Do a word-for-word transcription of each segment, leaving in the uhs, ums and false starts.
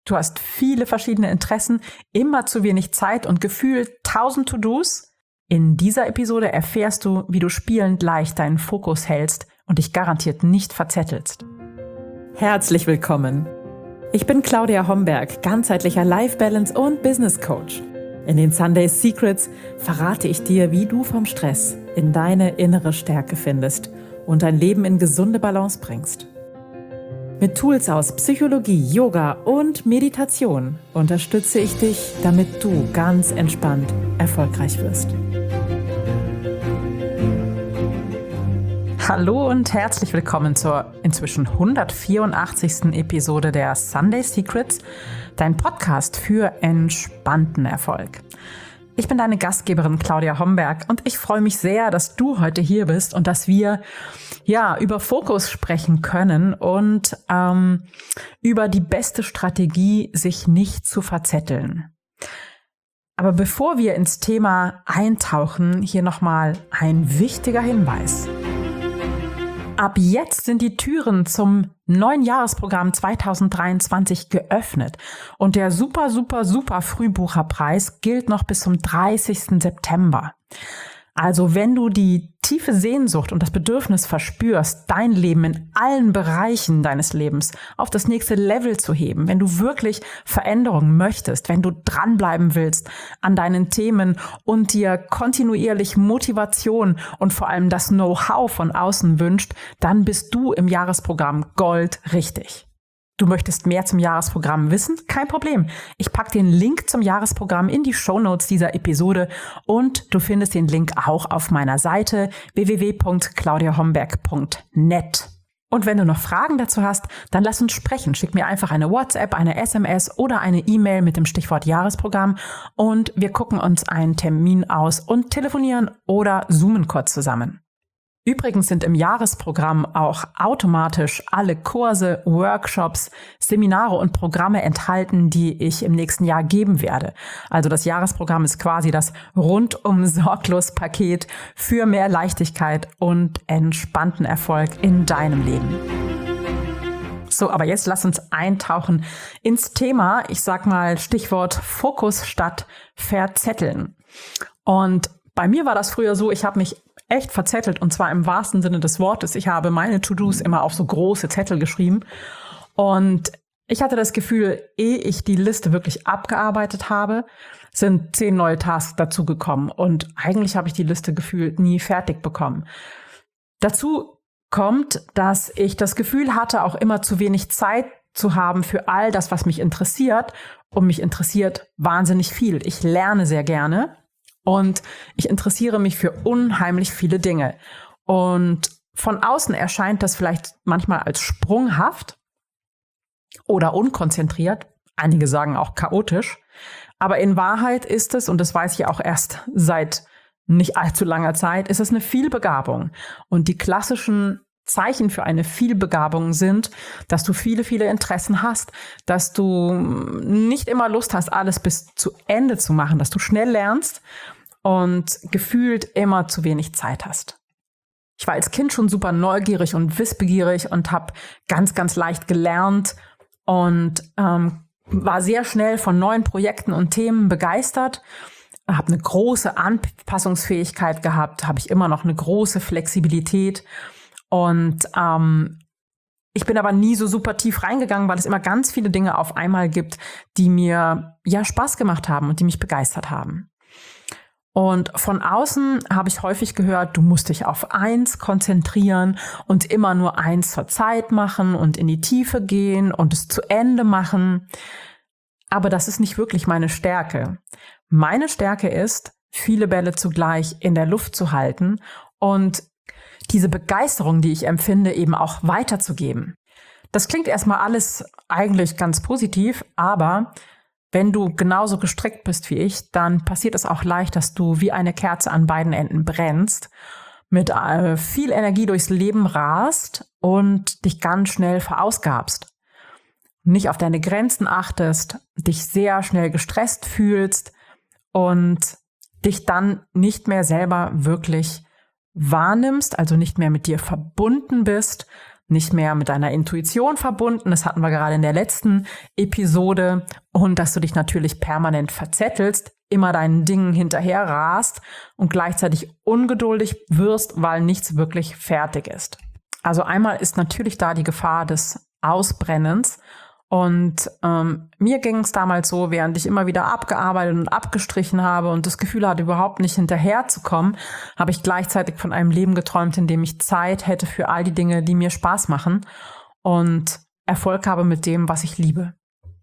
Du hast viele verschiedene Interessen, immer zu wenig Zeit und gefühlt tausend To-Dos? In dieser Episode erfährst du, wie du spielend leicht deinen Fokus hältst und dich garantiert nicht verzettelst. Herzlich willkommen! Ich bin Claudia Homberg, ganzheitlicher Life Balance und Business Coach. In den Sunday Secrets verrate ich dir, wie du vom Stress in deine innere Stärke findest und dein Leben in gesunde Balance bringst. Mit Tools aus Psychologie, Yoga und Meditation unterstütze ich dich, damit du ganz entspannt erfolgreich wirst. Hallo und herzlich willkommen zur inzwischen hundertvierundachtzigsten Episode der Sunday Secrets, dein Podcast für entspannten Erfolg. Ich bin deine Gastgeberin Claudia Homberg und ich freue mich sehr, dass du heute hier bist und dass wir ja über Fokus sprechen können und ähm, über die beste Strategie, sich nicht zu verzetteln. Aber bevor wir ins Thema eintauchen, hier nochmal ein wichtiger Hinweis. Ab jetzt sind die Türen zum neuen Jahresprogramm zweitausenddreiundzwanzig geöffnet und der super, super, super Frühbucherpreis gilt noch bis zum dreißigsten September. Also wenn du die tiefe Sehnsucht und das Bedürfnis verspürst, dein Leben in allen Bereichen deines Lebens auf das nächste Level zu heben, wenn du wirklich Veränderungen möchtest, wenn du dranbleiben willst an deinen Themen und dir kontinuierlich Motivation und vor allem das Know-how von außen wünscht, dann bist du im Jahresprogramm Gold richtig. Du möchtest mehr zum Jahresprogramm wissen? Kein Problem. Ich packe den Link zum Jahresprogramm in die Shownotes dieser Episode und du findest den Link auch auf meiner Seite w w w punkt claudia homberg punkt net. Und wenn du noch Fragen dazu hast, dann lass uns sprechen. Schick mir einfach eine WhatsApp, eine S M S oder eine E-Mail mit dem Stichwort Jahresprogramm und wir gucken uns einen Termin aus und telefonieren oder zoomen kurz zusammen. Übrigens sind im Jahresprogramm auch automatisch alle Kurse, Workshops, Seminare und Programme enthalten, die ich im nächsten Jahr geben werde. Also das Jahresprogramm ist quasi das rundum sorglos Paket für mehr Leichtigkeit und entspannten Erfolg in deinem Leben. So, aber jetzt lass uns eintauchen ins Thema. Ich sag mal Stichwort Fokus statt Verzetteln. Und bei mir war das früher so, ich habe mich echt verzettelt und zwar im wahrsten Sinne des Wortes. Ich habe meine To-Dos immer auf so große Zettel geschrieben und ich hatte das Gefühl, ehe ich die Liste wirklich abgearbeitet habe, sind zehn neue Tasks dazugekommen und eigentlich habe ich die Liste gefühlt nie fertig bekommen. Dazu kommt, dass ich das Gefühl hatte, auch immer zu wenig Zeit zu haben für all das, was mich interessiert, und mich interessiert wahnsinnig viel. Ich lerne sehr gerne. Und ich interessiere mich für unheimlich viele Dinge. Und von außen erscheint das vielleicht manchmal als sprunghaft oder unkonzentriert. Einige sagen auch chaotisch. Aber in Wahrheit ist es, und das weiß ich auch erst seit nicht allzu langer Zeit, ist es eine Vielbegabung. Und die klassischen Zeichen für eine Vielbegabung sind, dass du viele, viele Interessen hast, dass du nicht immer Lust hast, alles bis zu Ende zu machen, dass du schnell lernst und gefühlt immer zu wenig Zeit hast. Ich war als Kind schon super neugierig und wissbegierig und habe ganz, ganz leicht gelernt und ähm, war sehr schnell von neuen Projekten und Themen begeistert. Habe eine große Anpassungsfähigkeit gehabt, habe ich immer noch eine große Flexibilität. Und ähm, ich bin aber nie so super tief reingegangen, weil es immer ganz viele Dinge auf einmal gibt, die mir ja Spaß gemacht haben und die mich begeistert haben. Und von außen habe ich häufig gehört, du musst dich auf eins konzentrieren und immer nur eins zur Zeit machen und in die Tiefe gehen und es zu Ende machen. Aber das ist nicht wirklich meine Stärke. Meine Stärke ist, viele Bälle zugleich in der Luft zu halten und diese Begeisterung, die ich empfinde, eben auch weiterzugeben. Das klingt erstmal alles eigentlich ganz positiv, aber wenn du genauso gestrickt bist wie ich, dann passiert es auch leicht, dass du wie eine Kerze an beiden Enden brennst, mit äh, viel Energie durchs Leben rast und dich ganz schnell verausgabst. Nicht auf deine Grenzen achtest, dich sehr schnell gestresst fühlst und dich dann nicht mehr selber wirklich wahrnimmst, also nicht mehr mit dir verbunden bist, nicht mehr mit deiner Intuition verbunden. Das hatten wir gerade in der letzten Episode. Und dass du dich natürlich permanent verzettelst, immer deinen Dingen hinterher rast und gleichzeitig ungeduldig wirst, weil nichts wirklich fertig ist. Also einmal ist natürlich da die Gefahr des Ausbrennens. Und ähm, mir ging es damals so, während ich immer wieder abgearbeitet und abgestrichen habe und das Gefühl hatte, überhaupt nicht hinterherzukommen, habe ich gleichzeitig von einem Leben geträumt, in dem ich Zeit hätte für all die Dinge, die mir Spaß machen und Erfolg habe mit dem, was ich liebe.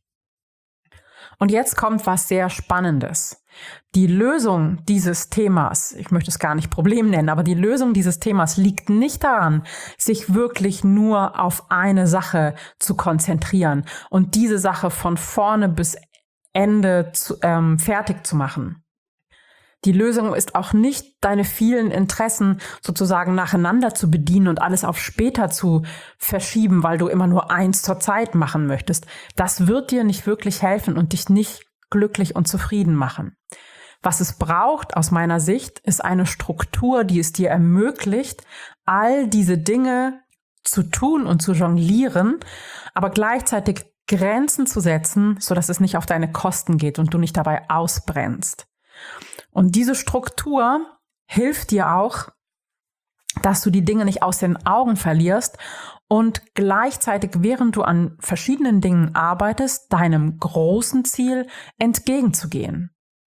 Und jetzt kommt was sehr Spannendes. Die Lösung dieses Themas, ich möchte es gar nicht Problem nennen, aber die Lösung dieses Themas liegt nicht daran, sich wirklich nur auf eine Sache zu konzentrieren und diese Sache von vorne bis Ende zu, ähm, fertig zu machen. Die Lösung ist auch nicht, deine vielen Interessen sozusagen nacheinander zu bedienen und alles auf später zu verschieben, weil du immer nur eins zur Zeit machen möchtest. Das wird dir nicht wirklich helfen und dich nicht glücklich und zufrieden machen. Was es braucht, aus meiner Sicht, ist eine Struktur, die es dir ermöglicht, all diese Dinge zu tun und zu jonglieren, aber gleichzeitig Grenzen zu setzen, sodass es nicht auf deine Kosten geht und du nicht dabei ausbrennst. Und diese Struktur hilft dir auch, dass du die Dinge nicht aus den Augen verlierst und gleichzeitig, während du an verschiedenen Dingen arbeitest, deinem großen Ziel entgegenzugehen.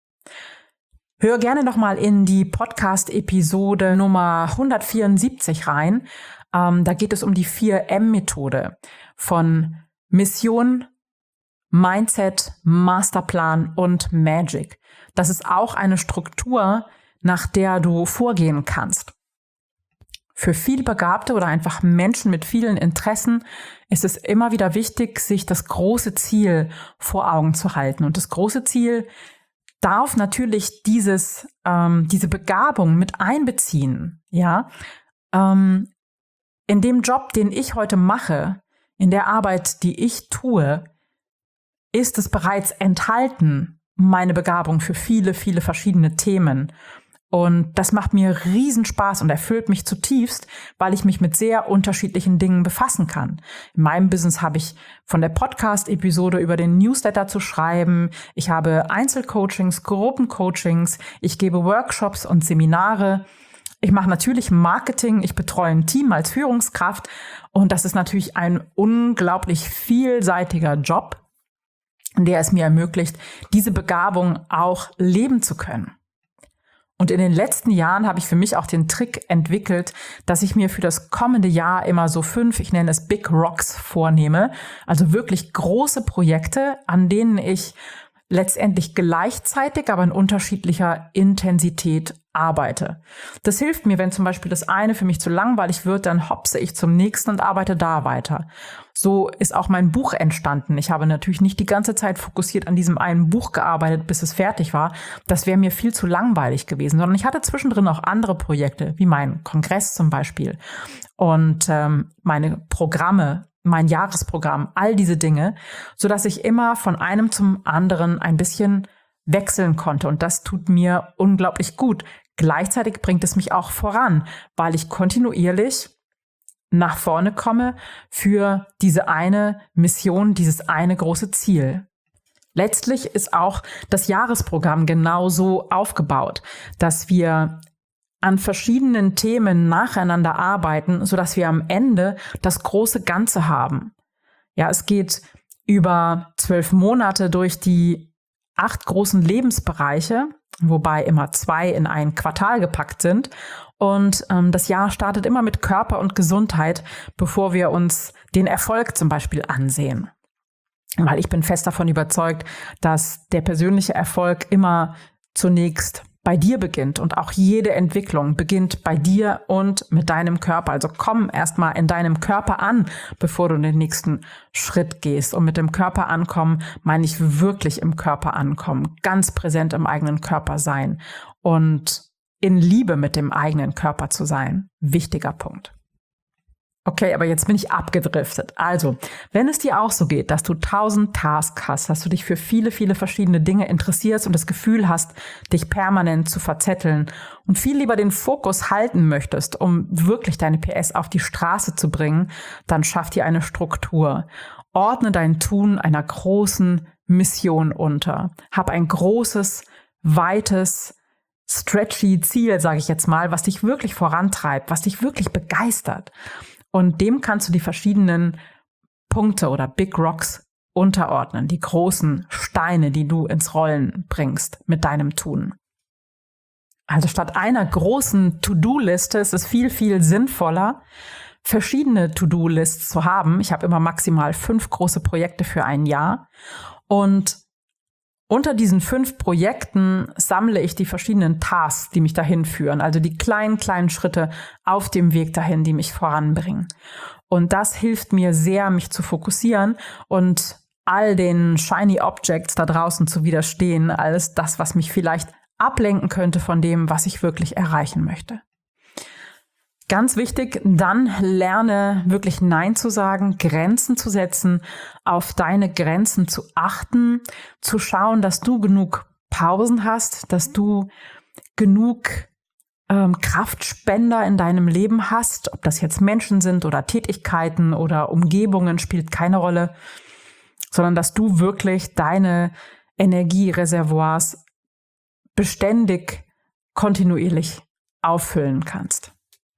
Hör gerne nochmal in die Podcast-Episode Nummer hundertvierundsiebzig rein. Ähm, da geht es um die vier M Methode von Mission, Mindset, Masterplan und Magic. Das ist auch eine Struktur, nach der du vorgehen kannst. Für vielbegabte oder einfach Menschen mit vielen Interessen ist es immer wieder wichtig, sich das große Ziel vor Augen zu halten. Und das große Ziel darf natürlich dieses, ähm, diese Begabung mit einbeziehen. Ja, ähm, in dem Job, den ich heute mache, in der Arbeit, die ich tue, ist es bereits enthalten, meine Begabung für viele, viele verschiedene Themen. Und das macht mir riesen Spaß und erfüllt mich zutiefst, weil ich mich mit sehr unterschiedlichen Dingen befassen kann. In meinem Business habe ich von der Podcast-Episode über den Newsletter zu schreiben. Ich habe Einzelcoachings, Gruppencoachings. Ich gebe Workshops und Seminare. Ich mache natürlich Marketing. Ich betreue ein Team als Führungskraft. Und das ist natürlich ein unglaublich vielseitiger Job, der es mir ermöglicht, diese Begabung auch leben zu können. Und in den letzten Jahren habe ich für mich auch den Trick entwickelt, dass ich mir für das kommende Jahr immer so fünf, ich nenne es Big Rocks, vornehme. Also wirklich große Projekte, an denen ich letztendlich gleichzeitig, aber in unterschiedlicher Intensität arbeite. Das hilft mir, wenn zum Beispiel das eine für mich zu langweilig wird, dann hopse ich zum nächsten und arbeite da weiter. So ist auch mein Buch entstanden. Ich habe natürlich nicht die ganze Zeit fokussiert an diesem einen Buch gearbeitet, bis es fertig war. Das wäre mir viel zu langweilig gewesen, sondern ich hatte zwischendrin auch andere Projekte, wie mein Kongress zum Beispiel und ähm, meine Programme, mein Jahresprogramm, all diese Dinge, so dass ich immer von einem zum anderen ein bisschen wechseln konnte. Und das tut mir unglaublich gut. Gleichzeitig bringt es mich auch voran, weil ich kontinuierlich nach vorne komme für diese eine Mission, dieses eine große Ziel. Letztlich ist auch das Jahresprogramm genauso aufgebaut, dass wir an verschiedenen Themen nacheinander arbeiten, sodass wir am Ende das große Ganze haben. Ja, es geht über zwölf Monate durch die acht großen Lebensbereiche, wobei immer zwei in ein Quartal gepackt sind. Und ähm, das Jahr startet immer mit Körper und Gesundheit, bevor wir uns den Erfolg zum Beispiel ansehen. Weil ich bin fest davon überzeugt, dass der persönliche Erfolg immer zunächst bei dir beginnt und auch jede Entwicklung beginnt bei dir und mit deinem Körper. Also komm erstmal in deinem Körper an, bevor du den nächsten Schritt gehst. Und mit dem Körper ankommen meine ich wirklich im Körper ankommen, ganz präsent im eigenen Körper sein und in Liebe mit dem eigenen Körper zu sein. Wichtiger Punkt. Okay, aber jetzt bin ich abgedriftet. Also, wenn es dir auch so geht, dass du tausend Tasks hast, dass du dich für viele, viele verschiedene Dinge interessierst und das Gefühl hast, dich permanent zu verzetteln und viel lieber den Fokus halten möchtest, um wirklich deine P S auf die Straße zu bringen, dann schaff dir eine Struktur. Ordne dein Tun einer großen Mission unter. Hab ein großes, weites, stretchy Ziel, sage ich jetzt mal, was dich wirklich vorantreibt, was dich wirklich begeistert. Und dem kannst du die verschiedenen Punkte oder Big Rocks unterordnen, die großen Steine, die du ins Rollen bringst mit deinem Tun. Also statt einer großen To-Do-Liste ist es viel, viel sinnvoller, verschiedene To-Do-Lists zu haben. Ich habe immer maximal fünf große Projekte für ein Jahr. Und unter diesen fünf Projekten sammle ich die verschiedenen Tasks, die mich dahin führen, also die kleinen, kleinen Schritte auf dem Weg dahin, die mich voranbringen. Und das hilft mir sehr, mich zu fokussieren und all den shiny Objects da draußen zu widerstehen, alles das, was mich vielleicht ablenken könnte von dem, was ich wirklich erreichen möchte. Ganz wichtig, dann lerne wirklich Nein zu sagen, Grenzen zu setzen, auf deine Grenzen zu achten, zu schauen, dass du genug Pausen hast, dass du genug ähm, Kraftspender in deinem Leben hast. Ob das jetzt Menschen sind oder Tätigkeiten oder Umgebungen, spielt keine Rolle, sondern dass du wirklich deine Energiereservoirs beständig, kontinuierlich auffüllen kannst.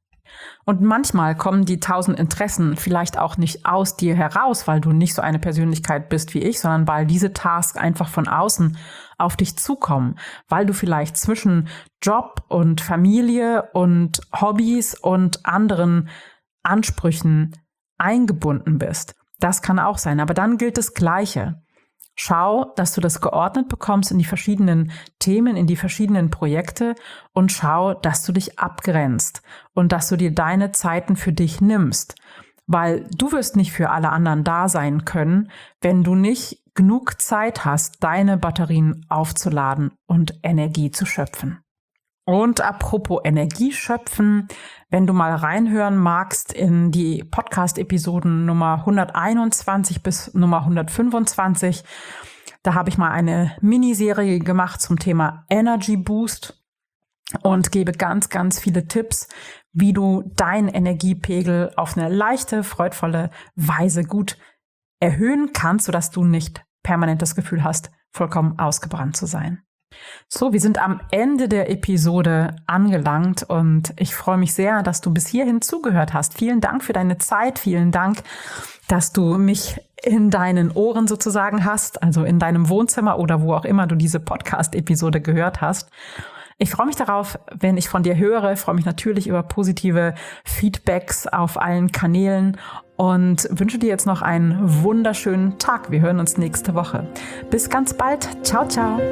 Und manchmal kommen die tausend Interessen vielleicht auch nicht aus dir heraus, weil du nicht so eine Persönlichkeit bist wie ich, sondern weil diese Tasks einfach von außen auf dich zukommen, weil du vielleicht zwischen Job und Familie und Hobbys und anderen Ansprüchen eingebunden bist. Das kann auch sein, aber dann gilt das Gleiche. Schau, dass du das geordnet bekommst in die verschiedenen Themen, in die verschiedenen Projekte und schau, dass du dich abgrenzt und dass du dir deine Zeiten für dich nimmst, weil du wirst nicht für alle anderen da sein können, wenn du nicht genug Zeit hast, deine Batterien aufzuladen und Energie zu schöpfen. Und apropos Energie schöpfen, wenn du mal reinhören magst in die Podcast-Episoden Nummer hunderteinundzwanzig bis Nummer hundertfünfundzwanzig, da habe ich mal eine Miniserie gemacht zum Thema Energy Boost und gebe ganz, ganz viele Tipps, wie du deinen Energiepegel auf eine leichte, freudvolle Weise gut erhöhen kannst, sodass du nicht permanent das Gefühl hast, vollkommen ausgebrannt zu sein. So, wir sind am Ende der Episode angelangt und ich freue mich sehr, dass du bis hierhin zugehört hast. Vielen Dank für deine Zeit, vielen Dank, dass du mich in deinen Ohren sozusagen hast, also in deinem Wohnzimmer oder wo auch immer du diese Podcast-Episode gehört hast. Ich freue mich darauf, wenn ich von dir höre. Ich freue mich natürlich über positive Feedbacks auf allen Kanälen und wünsche dir jetzt noch einen wunderschönen Tag. Wir hören uns nächste Woche. Bis ganz bald. Ciao, ciao.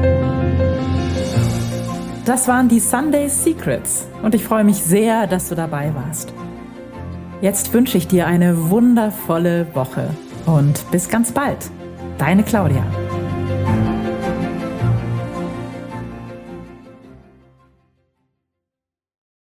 Das waren die Sunday Secrets und ich freue mich sehr, dass du dabei warst. Jetzt wünsche ich dir eine wundervolle Woche und bis ganz bald. Deine Claudia.